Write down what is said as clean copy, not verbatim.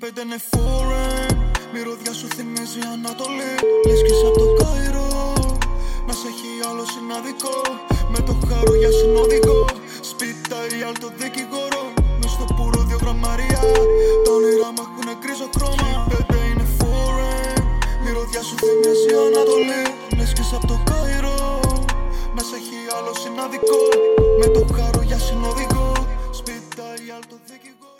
πέντε είναι foreign. Μυρωδιά σου θυμίζει Ανατολή. Λες κι είσαι απ' το Κάιρο. Να σε έχει άλλο συναδικό. Με το χάρο για συνοδικό. Σπίτα ή άλλο δικηγόρο. Μες στο πουρο 2 γραμμαριά. Τα όνειρά μου έχουνε γκρίζο χρώμα. Πέντε είναι foreign. Μυρωδιά σου θυμίζει Ανατολή. Λες κι είσαι απ' το Κάιρο. Να σε έχει άλλο συναδικό. Με το χάρο για συνοδικό. Σπίτα ή άλλο δικηγόρο.